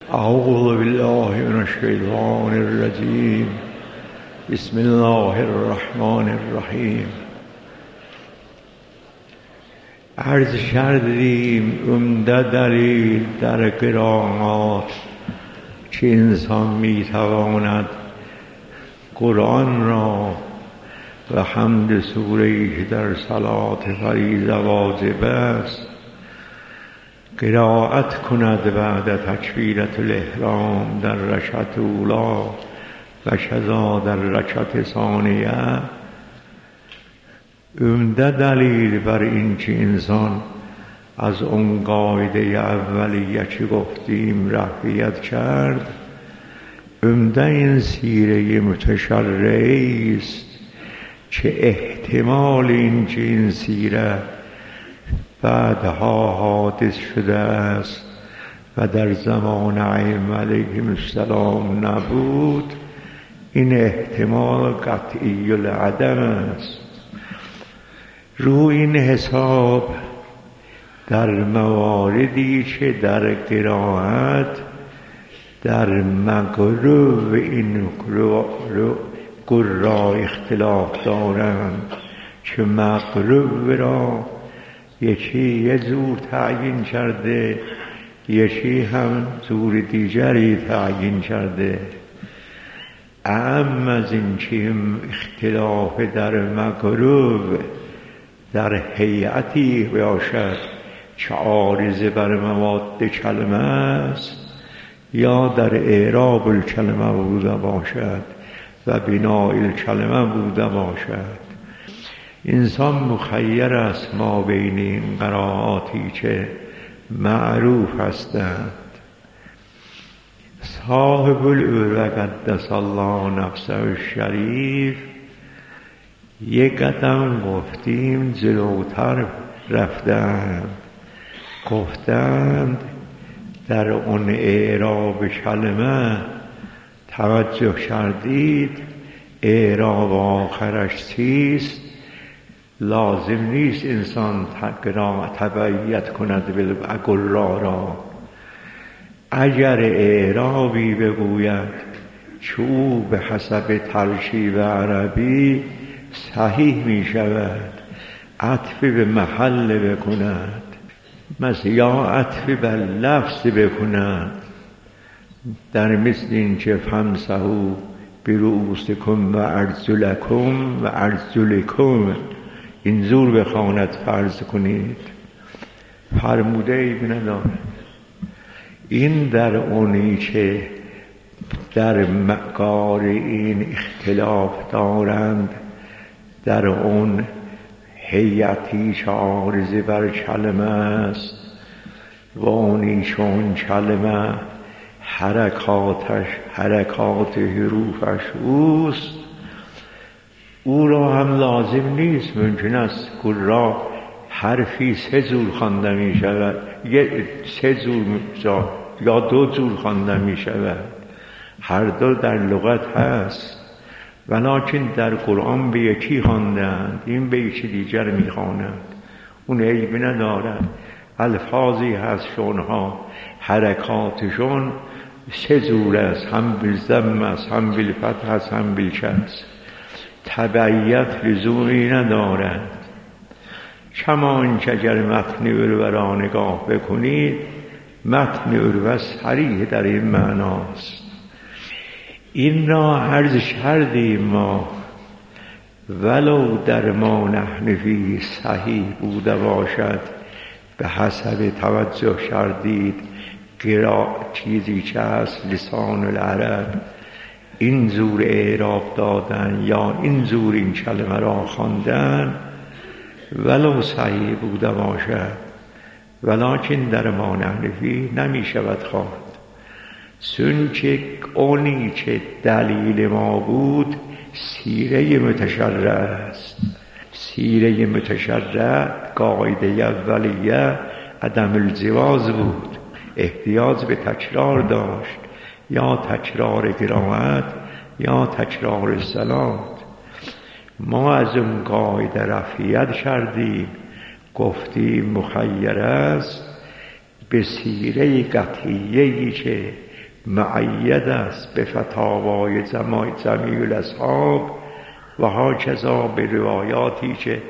اعوذ بالله من الشیطان الرجیم. بسم الله الرحمن الرحیم. عرض کردیم عمده دلیل در قرائات که انسان میتواند قرآن را و حمد سوره‌ای که در صلات فریضه واجب است قرائت کند بعد تکبیرة الاحرام در رکعت اولا و کذا در رکعت ثانیه. عمده دلیل بر این که انسان از اون قاعده اولیه که گفتیم رفعیت کرد. عمده این سیره متشرعی است که احتمال این که این سیره بعدها حادث شده است و در زمان ائمه علیهم السلام نبود، این احتمال قطعی العدم است. رو این حساب در مواردی که در قرائت در مقروء این قراء اختلاف دارند که مقروء را یکی یه زور تعیین کرده، یکی هم زور دیگری تعیین کرده. اهم از این که اختلاف در مقروء در هیئتی باشد که عارضه بر مواد کلمه است یا در اعراب الکلمه بوده باشد و بناء الکلمه بوده باشد. انسان مخیر است ما بین این قرائاتی که معروف هستند. صاحب العروة قدس الله نفسه الشریف یک قدم گفتیم جلوتر رفتند، گفتند در اون اعراب کلمه توجه کردید اعراب آخرش چیست؟ لازم نیست انسان تبعیت کند بالقراء را. اگر اعرابی بگوید که او به حسب ترکیب عربی صحیح می شود، عطف به محل بکند یا عطف به لفظ بکند، در مثل این که فامسحوا برؤوسکم و ارجلکم و ارجلکم اینجور بخواند فرض کنید، فرموده ای نداره. این در اونی که در مقار این اختلاف دارند در اون هیئتی که عارضه بر کلمه است و اونی که اون کلمه حرکات حروفش اوست، او را هم لازم نیست. ممکن است قراء حرفی 3 جور خوانده می شود، 3 جور یا 2 جور خوانده می شود، هر دو در لغت هست، ولکن در قرآن به یکی خواندند، این به یکی دیگر می خوانند. اون عیب ندارد. الفاظی هست شونها حرکاتشون 3 جور است، هم بالضم است، هم بالفتح است، هم بالکسر. تبعیت لزومی ندارد. کما اینکه اگر متن عروة را نگاه بکنید، متن عروة صریح در این معناست. این را عرض کردیم ما، ولو در ما نحن فیه صحیح بوده باشد به حسب توجه کردید چیزی که هست لسان العرب این زور اعراب دادن یا این زور این کلمه را خواندن، ولو صحیح بوده باشد، ولکن در ما نحن فیه نمی شود خواند. چونکه اونی که دلیل ما بود سیره متشرع است. سیره متشرع قاعده اولیه عدم الجواز بود، احتیاج به تکرار داشت، یا تکرار قرائت یا تکرار صلات. ما از اون قاعده رفعیت کردیم، گفتیم مخیر است به سیره قطعیه‌ای که معید است به فتاوای جمیع الاصحاب و هاکذا به روایاتی که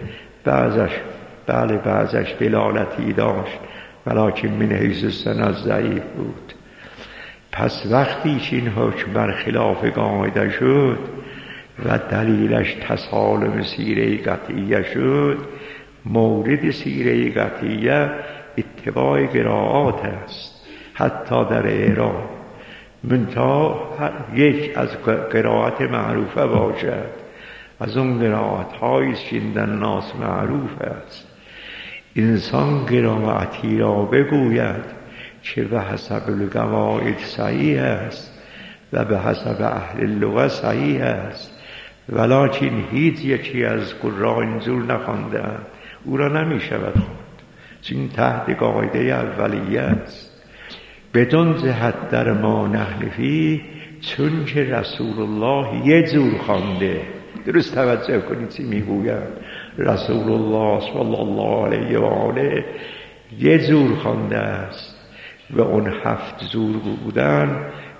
بعضش دلالتی داشت ولکن من حیث السند ضعیف بود. پس وقتی که این حکم بر خلاف قاعده شد و دلیلش تسالم سیره قطعیه شد، مورد سیره قطعیه اتباع قرائات است حتی در اعراب، منتها یک از قرائت معروفه باشد، از اون قرائت هایی که در ناس معروف است. انسان قرائتی را بگوید که به حسب القواعد صحیح است و به حسب اهل اللغه صحیح است، ولکن هیچ یکی از قراء اینجور نخواندند، او را نمی شود خواند، چون تحت قاعده اولیه است. بدون جهت در ما نحن فی، چون که رسول الله یه جور خوانده. درست توجه کنید چی میگوید. رسول الله صلی الله علیه و آله یه جور خوانده است و اون 7 جور بودن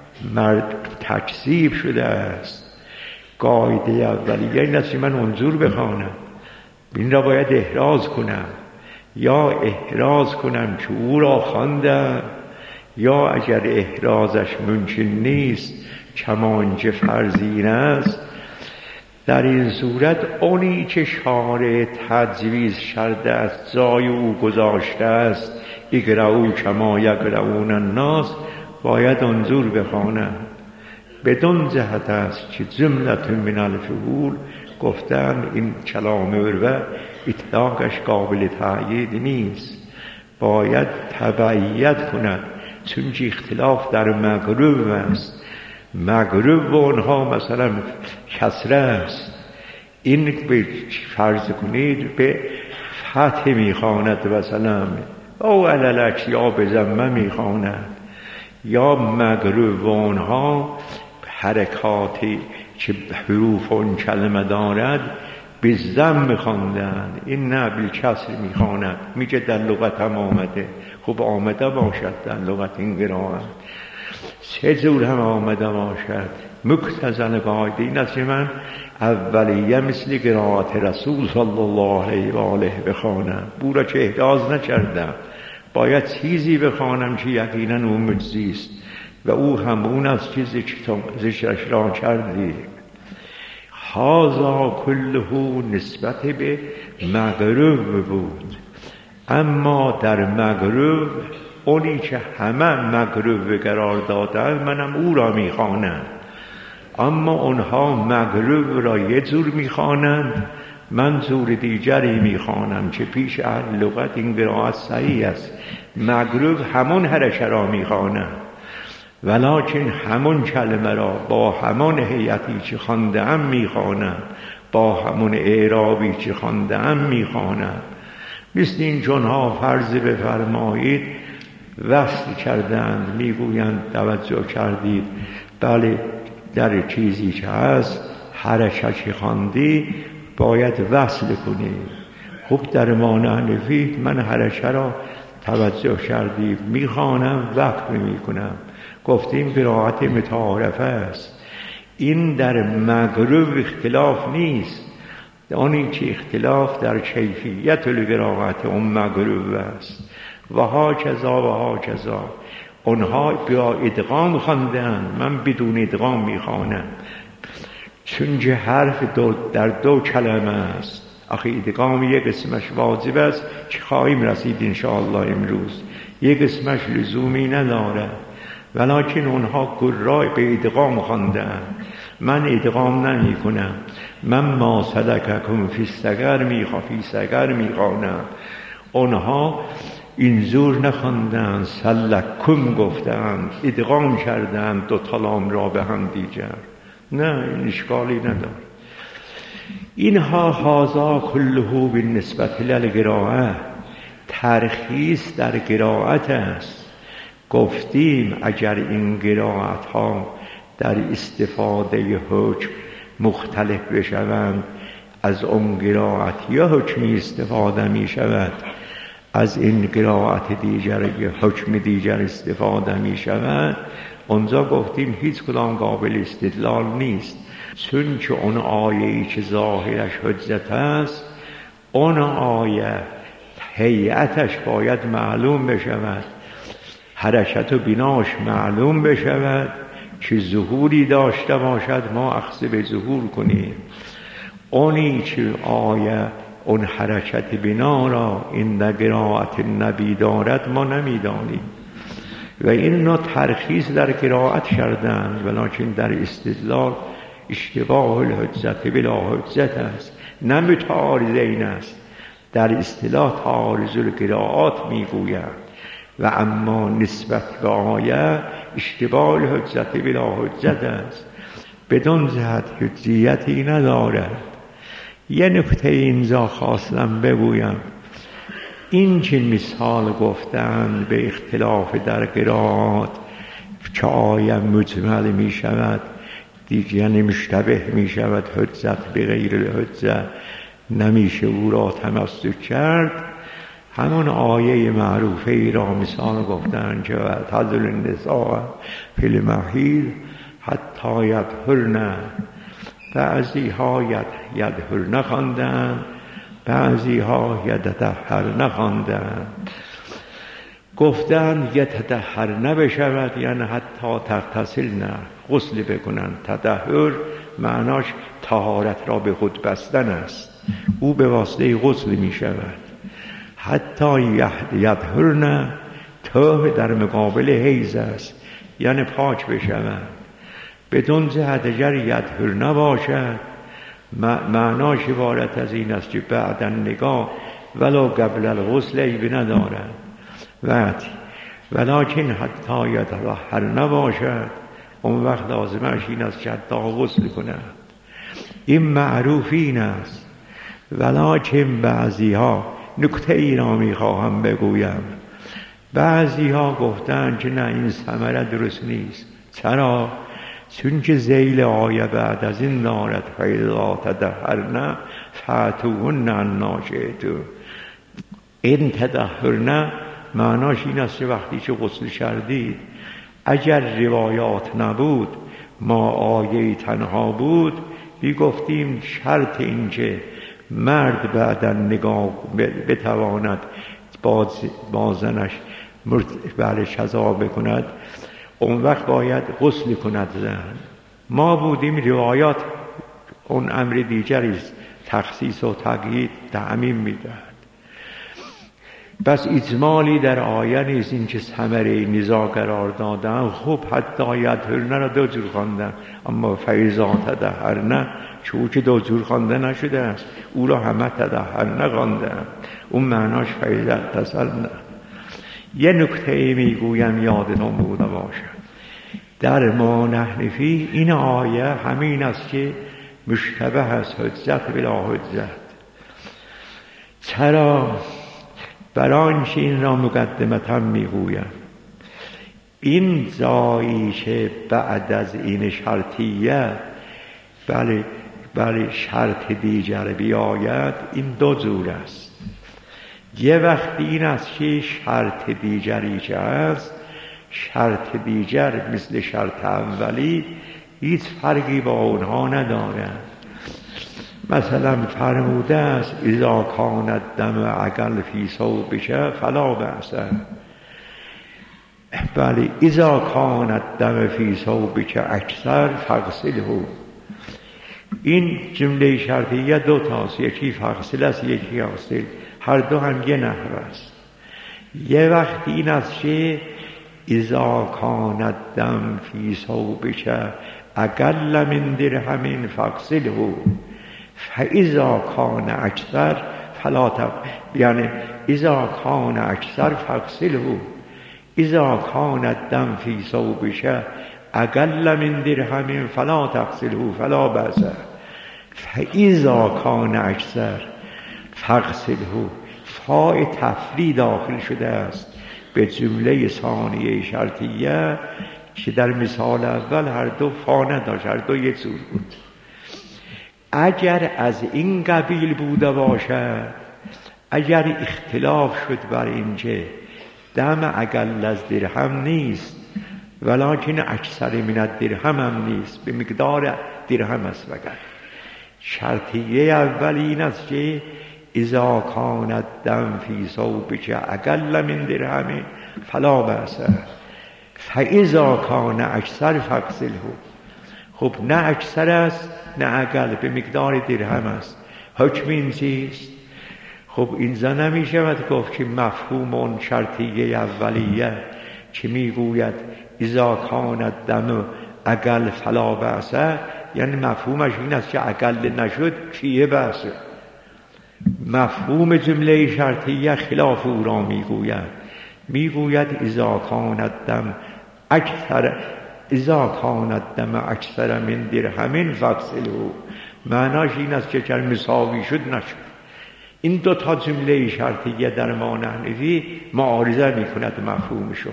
تکذیب شده است. قاعده اولیه این است که من اونجور بخوانم، این را باید احراز کنم، یا احراز کنم که او را خواندم، یا اگر احرازش ممکن نیست کمانچه فرضین است، در این صورت اونی که شارع تجویز کرده است جای او گذاشته است، اقرأوا کما یقرؤون الناس، باید اونجور بخوانم. بدون جهت است که جملة من الفحول گفتن این کلام و اطلاقش قابل تأیید نیست، باید تبعیت کند، چون که اختلاف در مغرب است. مغرب و اونها مثلا کسره است، این به فرض کنید به فتح میخواند مثلا، او عللک یا به ضمه میخواند، یا مغرب و اونها حرکاتی که حروف اون کلمه دارد به ضم میخواندند، این نه بالکسر میخواند، میگه در لغت هم آمده. خب آمده باشد در لغت این قرائت، چه جور هم آمده باشد، مقتضی قاعده این است که من اولیه مثل قرائت رسول صلی الله علیه و آله بخوانم، بورا که احراز نکردم، باید چیزی بخوانم که یقینا او مجزی است و او همون از چیزی که ذکرش را کردی. هذا کله نسبت به مغرب بود، اما در مغرب اونی که همه مغرب قرار دادن منم او را میخوانم، اما اونها مغرب را یه جور میخوانند، من جور دیگری میخوانم که پیش اهل لغت این قرائت صحیح است. مغرب همون حرکه را میخوانند، ولکن همون کلمه را با همون هیئتی که خوانده‌ام میخوانند، با همون اعرابی که خوانده‌ام میخوانند. مثل این چونها فرض بفرمایید وصل کردند، میگویند توجه کردید بله در چیزی که هست حرکت خواندی باید وصل کنید. خب در ما نحنفی من حرکت را توجه کردید میخوانم وقف میکنم، گفتیم قرائت متعارفه است. این در مغرب اختلاف نیست، آنی که اختلاف در کیفیت القرائت اون مغرب است. و هاکذا اونها با ادغام خواندند، من بدون ادغام میخوانم، چون که حرف در 2 کلمه است. آخه ادغام یک قسمش واجب است که خواهیم رسید انشاءالله امروز، یک قسمش لزومی نداره، ولکن اونها قراء به ادغام خواندند، من ادغام نمی کنم، من ما سلککم فی سقر میخوانم، اونها اینجور نخواندند، سلککم گفتند، ادغام کردند 2 لام را به هم دیگر. نه این اشکالی نداره. اینها هذا کله بالنسبت للقراءه، ترخیص در قرائت است. گفتیم اگر این قرائت ها در استفاده حکم مختلف بشوند، از اون قرائت یا حکمی استفاده می شود، از این قرائت دیگر یا حکم دیگر استفاده می شود، اونجا گفتیم هیچ کدام قابل استدلال نیست، چون که اون آیه‌ای که ظاهرش حجت است، اون آیه هیئتش باید معلوم بشود، حرکت و بناش معلوم بشود که ظهوری داشته باشد، ما اخذ به ظهور کنیم. اونی که آیه اون حرکت بنا را این قرائت نبی دارد ما نمیدانیم و این نوع ترخیص در قرائت کردند، ولیکن در استدلال اشتباه الحجت بلا حجت است، نه متعارضین است. در اصطلاح تعارض القرائات میگویند و اما نسبت به آیه اشتباه الحجت بلا حجت است، بدون جهت حجیتی ندارد. یه نکته اینجا خواستم بگویم، این که مثال گفتن به اختلاف در قرائات که آیه مجمل می شود دیگه مشتبه می شود، حجت به غیر الحجت نمیشه او را تمسک کرد، همون آیه معروفه ای را مثال گفتن که تعدل النساء فی المحیض حتی یطهرن، بعضی ها یطهرن خواندند، بعضی ها یتطهرن خواندند. گفتند یتطهرن بشود یعنی حتی تغتسلن، غسل بکنند. تطهر معناش طهارت را به خود بستن است، او به واسطه غسل می شود. حتی یطهرن طهر در مقابل حیض است، یعنی پاک بشوند. بدون جهت اگر یطهرن باشد معناش عبارت از این است که بعد نگاه ولو قبل الغسل عیب ندارد، ولیکن حتی یطهرن باشد اون وقت لازمش این است که حتی غسل کند. این معروف این است. ولیکن بعضی ها، نکته ای را میخواهم بگویم، بعضی ها گفتن که نه این ثمره درست نیست. چرا؟ چون که ذیل آیه بعد از این دارد فاذا تطهرن فاتوهن عنا شئتم. این تطهرن معناش این است که وقتی که غسل کردید، اگر روایات نبود ما آیه تنها بود گفتیم شرط این که مرد بعد نگاه بتواند با زنش شذا بکند، اون وقت باید غسل کند زن. ما بودیم روایات اون امر دیگری است، تخصیص و تقیید تعمیم میدهد. بس اجمالی در آیه نیست این که ثمره نزاع قرار دادن. خب حتی یطهرن را دو جور خواندن، اما فاذا تطهرن چون دو جور خوانده نشده است، او را همه تطهرن خواندن، اون معناش فاذا اغتسلن. یه نکته میگویم یادتون بوده باشد، در ما نحن فیه این آیه همین است که مشتبه است، حجت بلا حجت. چرا؟ برای اینکه این را مقدمتا میگویم، این جایی که بعد از این شرطیه بله شرط دیگر بیاید، این دو جور است. یه وقت این است که شرط دیگری که است، شرط دیگر مثل شرط اولی هیچ فرقی با اونها ندارد. مثلا فرموده است اذا کان الدم اقل فی ثوبک فلا بأس. بله اذا کان الدم فی ثوبک اکثر فاغسله. این جمله شرطیه دو تاست، یکی فاغسل است یکی اغسل، هر دو هم یه نحو است. یه وقت این است که اذا کان الدم فی ثوبک اقل من درهم فاغسله فاذا کان اکثر فلا یعنی اذا کان اکثر فاغسله، اذا کان الدم فی ثوبک اقل من درهم فلا تغسله فلا بأس. فاذا کان اکثر فاغسله، فاء تفری داخل شده است به جمله ثانیه شرطیه که در مثال اول هر دو فا نداشت، هر دو یک جور بود. اگر از این قبیل بوده باشد، اگر اختلاف شد بر اینکه دم اقل از درهم نیست ولکن اکثر من الدرهم هم نیست، به مقدار درهم است. وگر شرطیه اول این است که اذا کان الدم فی ثوبک اقل من درهم فلا بأس، فاذا کان اکثر فاغسله. خب نه اکثر است نه اقل، به مقدار درهم است. حکم این چیست؟ خب اینجا نمیشود گفت که مفهوم اون شرطیه اولیه که میگوید اذا کان الدم اقل فلا بأس، یعنی مفهومش این است که اقل نشد کیه بأسه. مفهوم جمله شرطیه خلاف او را میگوید اذا کان الدم اکثر من درهم فاغسله. معناش این است که چون مساوی شد نشد. این دو تا جمله شرطیه در ما نحوی معارضه میکند مفهومشون.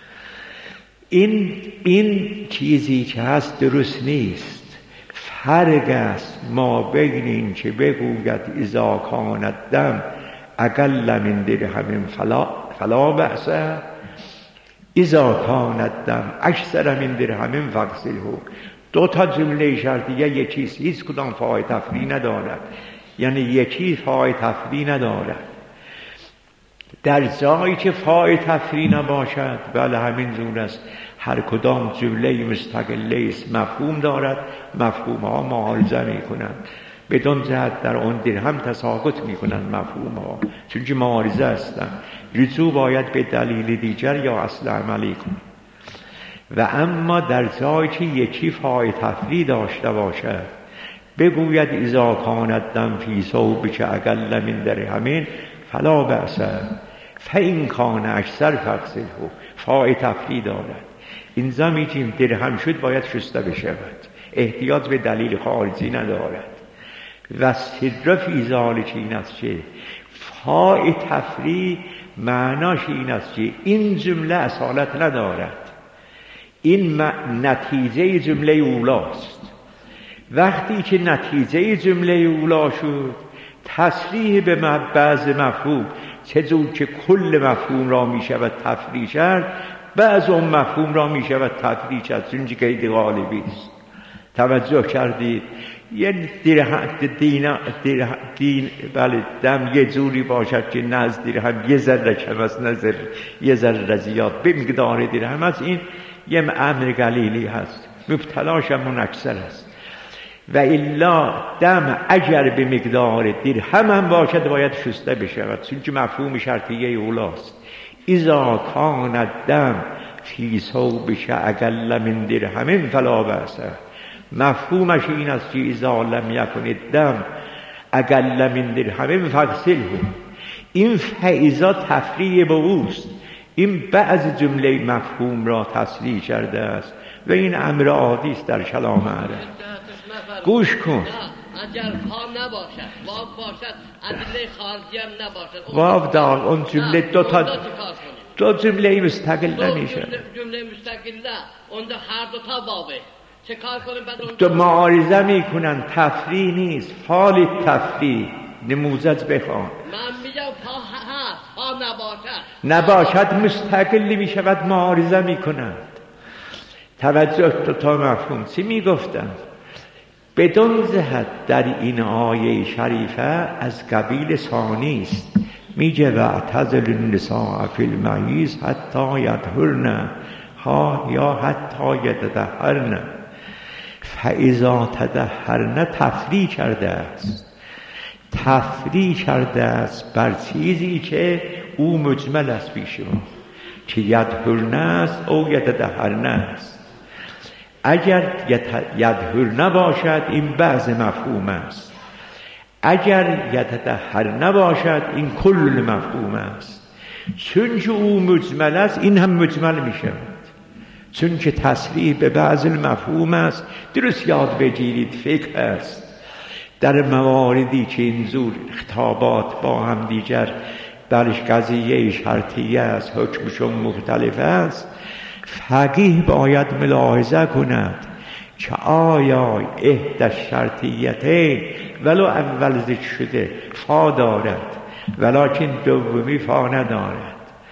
این چیزی که هست درست نیست. فرق است ما بین این که بگوید اذا کان الدم اقل من درهم فلا بأس، اذا کان الدم اکثر من درهم فاغسله. دو تا جمله شرطیه یکی است، هیچ کدام فای تفریع ندارد. یعنی یکی فای تفریع ندارد. در جایی که فای تفریع نباشد بله همین جور است، هر کدام جمله مستقله است، مفهوم دارد، مفهوم ها معارضه می کنند. بدون جهت در اون درهم تساقط می کنند مفهوم ها، چون که معارضه هستند. رجوع باید به دلیل دیگر یا اصل عملی کنند. و اما در جایی که یکی فای تفریع داشته باشد بگوید اذا کان الدم فی ثوبک اقل من درهم فلا بأس، فإن کان اکثر فاغسله. فای تفریع دارد. اینجا میگیم درهم شد باید شسته بشود، احتیاج به دلیل خارجی ندارد. و سر فی ذلک این است که فای تفریع معناش این است که این جمله اصالت ندارد، این نتیجه جمله اولاست. وقتی که نتیجه جمله اولا شد تصریح به بعض مفهوم، چه که کل مفهوم را می شود تفریع کرد، بعض اون مفهوم را می شود تفریع کرد، چون که قید غالبی است. توجه کردید؟ یه بله دم یه جوری باشد که نزد درهم یه ذره کم است، نظر یه ذره زیاد به مقدار درهم است. این یه امر قلیلی هست، مبتلاش همون اکثر است. و الا دم اگر به مقدار درهم هم باشد باید شسته بشود، چون که مفهوم شرطیه اولاست. اذا کان الدم فی ثوبک اقل من درهم فلا بأس. مفهومش این است که اذا لم یکن الدم اقل من درهم فاغسله. این فاذا تفریع به اوست، این بعض جمله مفهوم را تصریح کرده است و این امر عادی است در کلام عرب. گوش کن. اگر ها نباشد، واو باشد، ادله خارجی هم نباشد، واو دار اون جمله دو جمله مستقل نمیشه. جمله مستقله اون هر دو تا واوه. چه کار کنیم بعد اون تو معارضه میکنن، تفریع نیست، فال تفریع. نموذج بخوان. من میگم ها نباشد مستقل میشود، معارضه میکنند. توجه دو تا مفهوم چی میگفتن؟ بدون جهت در این آیه شریفه از قبیل ثانی است. میگه واعتزلوا النساء فی المحیض حتی یطهرن یا حتی یتطهرن. فاذا تطهرن تفریع کرده است بر چیزی که او مجمل است پیش ما، که یطهرن است او یتطهرن است. اگر یطهرن باشد این بعض مفهوم است، اگر یتطهرن باشد این کل مفهوم است. چون که او مجمل است این هم مجمل می شود، چون که تصریح به بعض مفهوم است. درست یاد بگیرید فقه است در مواردی که اینجور خطابات با هم دیگر برش قضیه شرطیه است، حکمشون مختلف است. فقیه باید ملاحظه کند که آیا احد شرطیته ولو اول ذکر شده فا دارد ولکن دومی فا ندارد.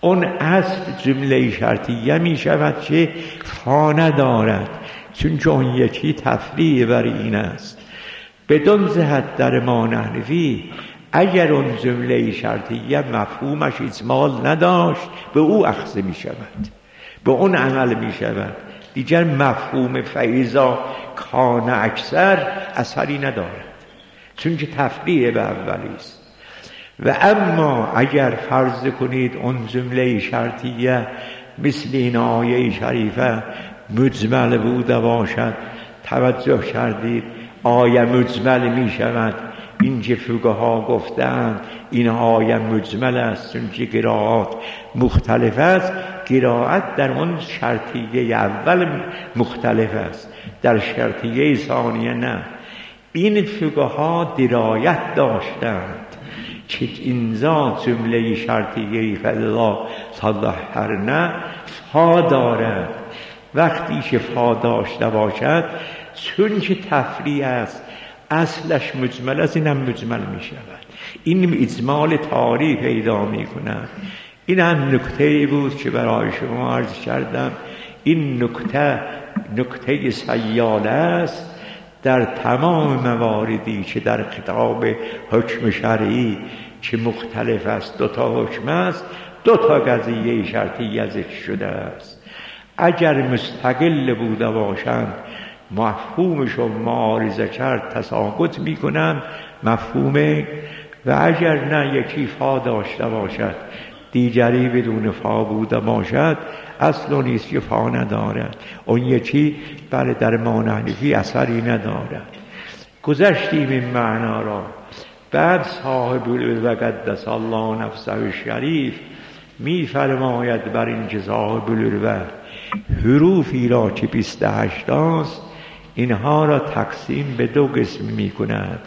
اون اصل جمله شرطیه می شود که فا ندارد، چون اون یکی تفریع بر این است. بدون جهت در ما نحنفی اگر اون جمله شرطیه مفهومش اجمال نداشت به او اخذ می شود، به اون عمل می شود، دیگر مفهوم فیضا کان اکثر اثری ندارد، چون که تفریع به اولی است. و اما اگر فرض کنید اون جمله شرطیه مثل این آیه شریفه مجمل بوده باشد، توجه کردید آیه مجمل می شود، این که فقها گفتند این آیه مجمل است چون که قرائات مختلف است. قرائت در اون شرطیه اول مختلف است، در شرطیه ثانیه نه. این فقها درایت داشتند که اینجا جمله شرطیه فلا تظهرن فا دارد. وقتی که فا داشته باشد چون که تفریع است اصلش مجمل است، این هم مجمل می شود. این اجمال تاری پیدا می کند. این هم نکته بود که برای شما عرض کردم. این نکته سیاله است در تمام مواردی که در خطاب حکم شرعی که مختلف است، دو تا حکم است، دو تا قضیه شرطی ذکر شده است. اگر مستقل بوده باشند مفهومش و معارضه کرد تساقط میکنن مفهومه، و اگر نه یکی فا داشته باشد دیگری بدون فا بوده باشد اصلا نیست که فا ندارد، اون یکی بله در ما نحنفی اثری ندارد. گذشتیم این معنا را. بعد صاحب و قدس الله نفسه شریف می فرماید بر این که صاحب العلوه حروفی را که 28 است اینها را تقسیم به دو قسم می کند.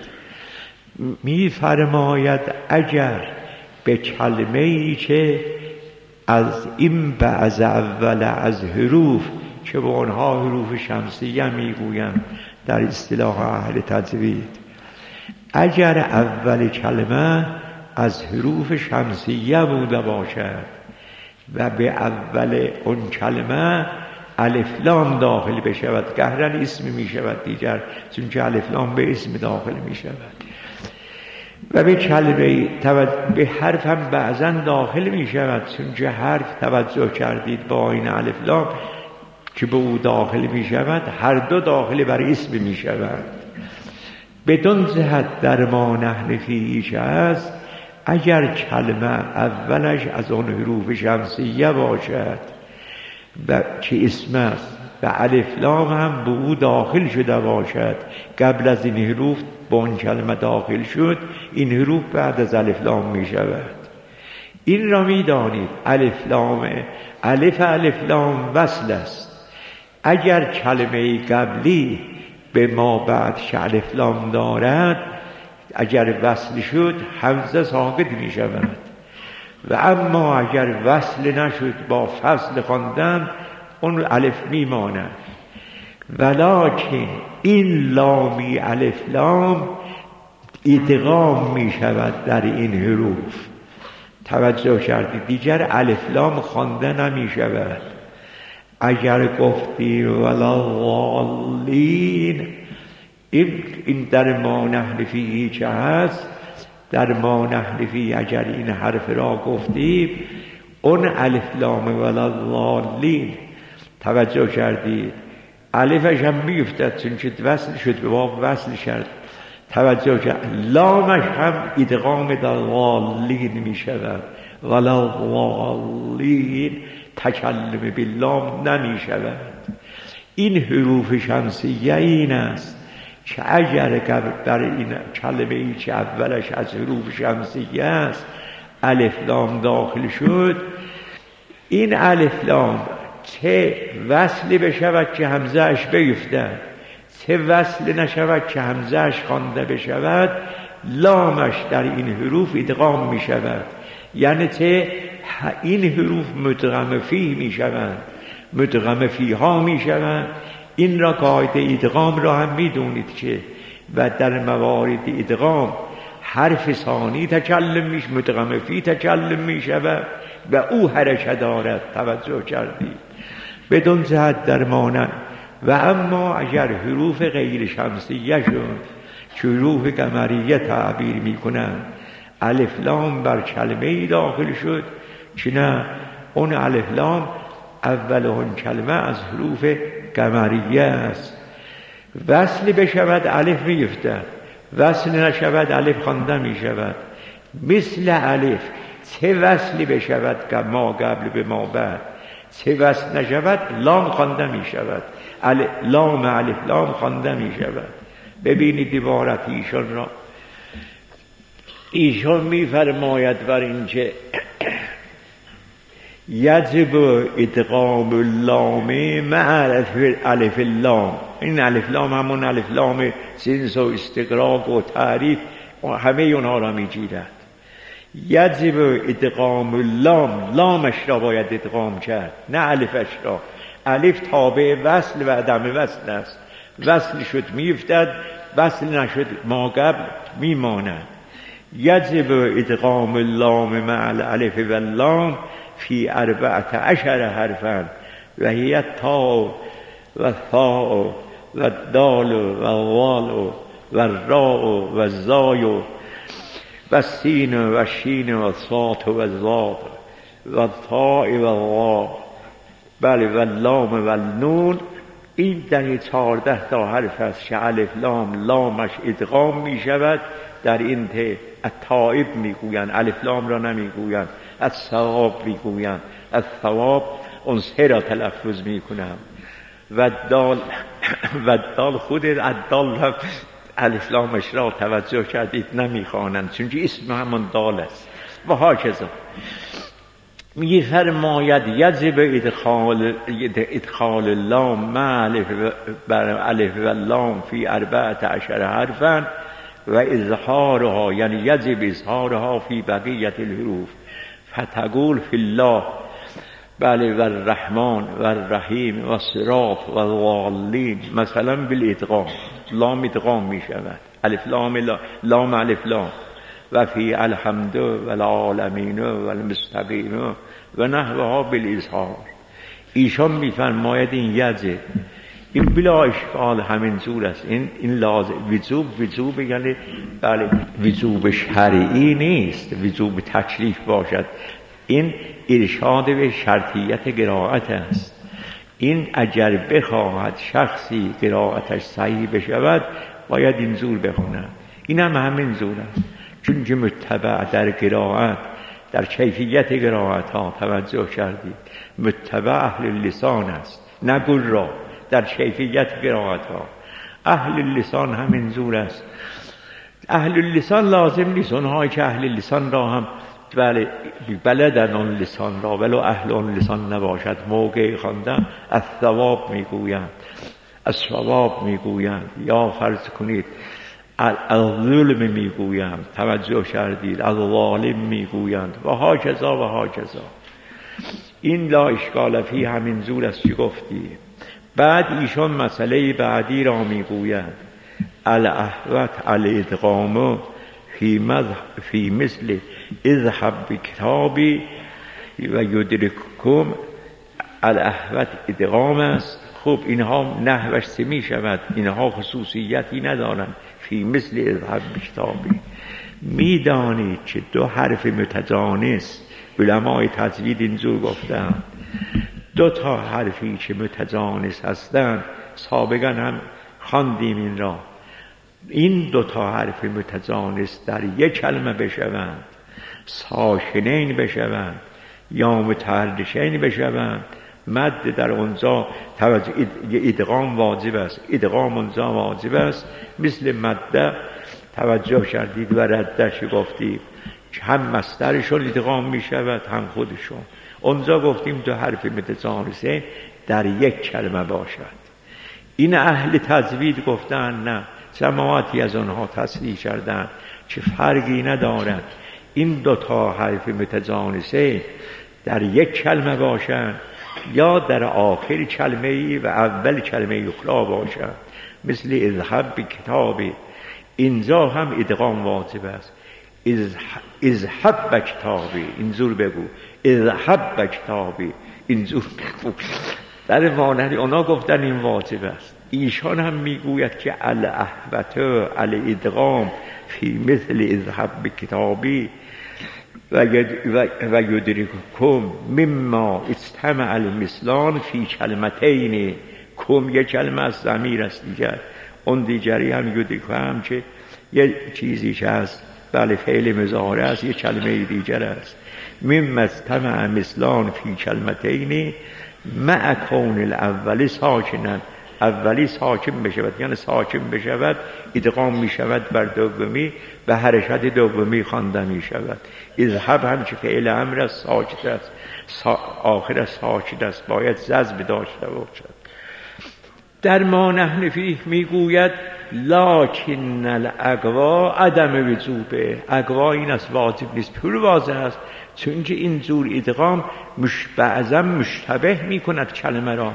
می فرماید اگر به کلمه‌ای که از این بعض اول از حروف که به آنها حروف شمسیه می گویند در اصطلاح اهل تجوید، اگر اول کلمه از حروف شمسیه بوده باشد و به اول اون کلمه الف لام داخل بشود، قهرن اسم می شود دیگر، چون که الف لام به اسم داخل می شود، و به کلمه به حرف هم بعضا داخل می شود، چون که حرف توجه کردید با این الف لام که به او داخل می شود هر دو داخل بر اسم می شود. بدون جهت در ما نحنفی است اگر کلمه اولش از اون حروف شمسیه باشد و که اسم است و الف لام هم به او داخل شده باشد، قبل از این حروف به اون کلمه داخل شد، این حروف بعد از الف لام می شود. این را می دانید الف لام وصل است. اگر کلمه قبلی به ما بعد که الف لام دارد اگر وصل شد همزه ساکت می شود، و اما اگر وصل نشد با فصل خواندن اون الف می ماند. ولکن این لامی الف لام ادغام می شود در این حروف. توجه کردید دیگر الف لام خوانده نمی شود. اگر گفتی ولضالین، این در ما نحنفی که هست، در ما نحنفی اگر این حرف را گفتیم اون الف لام ولضالین، توجه کردید الفش هم میفتد چون که وصل شد به واو وصل شد، توجه کرد لامش هم ادغام در ضالین می شود، ولضالین تکلم باللام نمی شود. این حروف شمسیه این است که اگر در این کلمه ای که اولش از حروف شمسیه است الف لام داخل شد، این الف لام چه وصل بشود که همزه اش بیفتد، چه وصل نشود که همزه اش خوانده بشود، لامش در این حروف ادغام می شود. یعنی چه این حروف مدغم فی می شوند، مدغم فی ها می شوند. این را قاعده ادغام را هم می دونید که و در موارد ادغام حرف ثانی تکلم میشه، مدغم فی تکلم میشود و او حرکت دارد. توجه کردید؟ بدون جهت در مانند. و اما اگر حروف غیر شمسیه شد که حروف قمریه تعبیر میکنند، الف لام بر کلمه ای داخل شد که نه، اون الف لام اول اون کلمه از حروف قمریه است. وصل بشود الف میفتد، وصل نشود الف خوانده میشود. مثل الف چه وصلی بشود ما قبل به ما بعد، چه وصل نشود لام خوانده میشود، لام الف لام خوانده میشود. ببینید عبارت ایشان را. ایشان میفرماید بر اینکه یجب ادغام اللام مع الف لام. این الف لام همون الف لام جنس و استقراق و تعریف همه اونها را میگیرد. یجب ادغام اللام، لامش را باید ادغام کرد نه الفش را. الف تابع وصل و عدم وصل است. وصل شد میفتد، وصل نشد ما قبل میماند. یجب ادغام اللام مع الالف و اللام فی 14 حرفا و هی تا و ثاء و دال و وال و راء و زای و سین و شین و صاد و زاد و طاء و وا، بله، و لام و نون. این در 14 تا حرف است که الف لام لامش ادغام می شود. در این التائب میگویند، الف لام را نمیگویند. از ثواب میگویند، از ثواب اون سه را تلفظ میکنند. و دال خود الدال هم الف لامش را توجه کردید نمیخوانند چون اسم همون دال است. و هاکذا میفرماید یجب ادخال اللام مع الف و لام فی 14 حرفا و اظهارها، یعنی یجب اظهارها فی بقیت الحروف. فتقول فی الله، بله، و الرحمن و الرحیم و الصراط و الضالین، مثلا بالادغام. لام ادغام می شود، الف لام الف لام. و فی الحمد و العالمین و المستقیم و نحوها بالاظهار. ایشان میفرماید این یجب، این بلا اشکال همین جور است. این لازم وجوب یعنی بله وجوب شرعی نیست، وجوب تکلیف باشد. این ارشاد به شرطیت قرائت است. این اگر بخواهد شخصی قرائتش صحیح بشود باید این زور بخواند. این هم همین زور است، چون که متبع در قرائت، در کیفیت قرائت ها توجه کردید، متبع اهل اللسان است نه قرا. در کیفیت قرائت ها اهل اللسان همین زور است. اهل اللسان لازم نیست، اونهایی که اهل اللسان را هم بلدن اون لسان را ولو اهل اون لسان نباشد، موقع خواندن از ثواب میگویند، از ثواب میگویند، یا فرض کنید از ظلم میگویند، توجه کردید، از ظالم میگویند و هاکذا و هاکذا. این لا اشکال فی همین زور است که گفتی. بعد ایشان مسئله بعدی را میگویند، الاحوت الادغام فی مثل اذهب بکتابی و یدرککم. الاحوت ادغام است. خب اینها نحوش چه می شود؟ اینها خصوصیتی ندارند. فی مثل اذهب بکتابی، میدانید که دو حرف متجانس، علمای تجوید اینجور گفتند، دو تا حرفی که متجانس هستند، سابقا هم خواندیم این را، این دو تا حرف متجانس در یک کلمه بشوند، ساکنین بشوند یا متحرکین بشوند، مد در اونجا توجه ادغام واجب است، ادغام اونجا واجب است. مثل مد توجه کردید و ردش گفتیم هم مصدرشون ادغام می شود هم خودشون. اونجا گفتیم دو حرف متجانسه در یک کلمه باشد. این اهل تجوید گفتن نه، جماعتی از آنها تصریح کردند که فرقی ندارد این دو تا حرف متجانسه در یک کلمه باشند یا در آخر کلمه‌ای و اول کلمه اخرى باشند. مثل اذهب بکتابی، اینجا هم ادغام واجب است. اذهب کتابی، اینجور بگو، اذهب کتابی، اینجور بگو. در مانند اونا گفتن این واجب است. ایشان هم میگوید که الاحوته الادغام فی مثل اذهب کتابی و یدرککم مما استمع المثلان فی کلمتین. کم یک کلمه از ضمیر است دیگر، اون دیگری هم یدرکو هم که یه چیزیش هست، بله فعل مضارع است، یه کلمه دیگر است. مما استمع مثلان فی کلمتین مع کون الاول ساکنن، اولی ساکن بشود، یعنی ساکن بشود ادغام می شود بر دومی، به حرکت دومی خوانده می شود. اذهب هم که فعل امر است، ساکت است، آخر ساکت است، باید جزم داشته باشد. در ما نحن فیه میگوید لکن الاقوا عدم وجوبه. اقوا این است، واجب نیست. پر واضح است، چون که این جور ادغام بعضا مشتبه می کند کلمه را،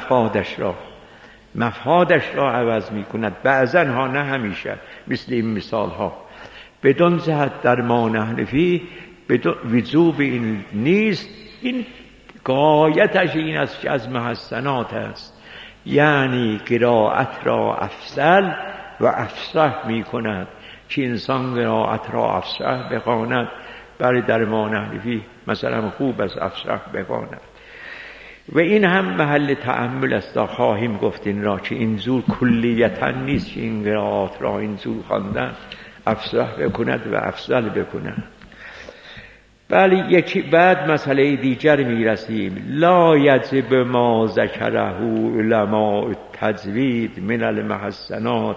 مفادش را عوض می کند، بعضا ها، نه همیشه، مثل این مثال ها. بدون جهت در ما نحن فیه وجوب این نیست. این غایتش این است که از محسنات است، یعنی قرائت را افضل و افصح می کند، که انسان قرائت را افصح بخواند. برای در ما نحن فیه مثلا خوب از افصح بخواند. و این هم محل تأمل است، خواهیم گفت این را، که اینجور کلیتا نیست که این قرائات را اینجور خواندن افصح بکند و افضل بکند. بله یکی بعد مسئله دیگر میرسیم. لا یجب ما ذکره علماء التجوید من المحسنات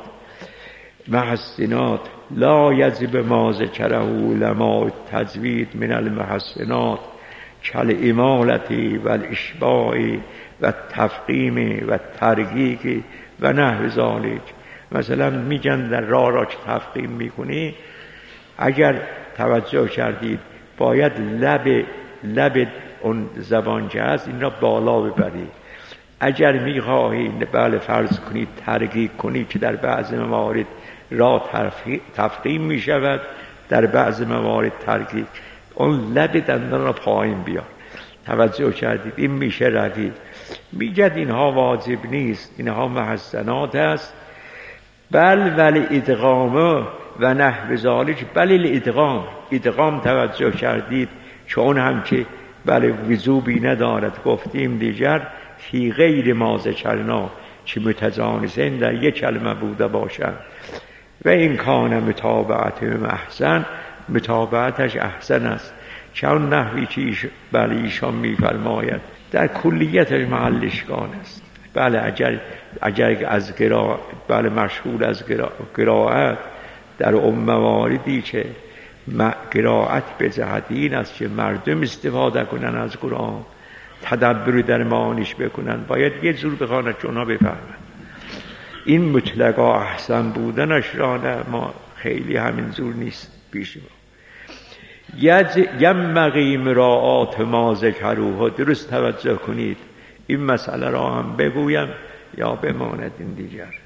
لا یجب ما ذکره علماء التجوید من المحسنات کالامالة و الاشباع و التفخیم و الترقیق و نحو ذلک. مثلا میگن در را که تفخیم میکنی، اگر توجه کردید باید لب اون زبان که هست این را بالا ببرید. اگر میخواهید بله فرض کنید ترقیق کنید، که در بعض موارد را تفخیم میشود، در بعض موارد ترقیق، اون لب دندان را پایین بیار. توجه کردید این میشه رقیق. میگد اینها واجب نیست، اینها محسنات است. بل ادغام و نحو ذالک. بل ادغام توجه کردید که اون هم که بله وجوبی ندارد، گفتیم دیگر فی غیر ما ذکرنا، که متجانسین در یک کلمه بوده باشند. و این کان متابعت احسن، متابعتش احسن است، که اون نحوی که بله ایشان میفرماید در کلیتش محل اشکال است. بله اگر از بله مشهور از قرائت در مواردی که قرائت به جهت این است که مردم استفاده کنن از قرآن، تدبر در معانیش بکنن، باید یه جور بخواند که اونا بفهمن. این مطلقا احسن بودنش را نه، ما خیلی همین جور نیست پیش ما. ینبغی مراعات ما ذکروه. درست توجه کنید. این مسئله را هم بگویم یا بماند این دیگر؟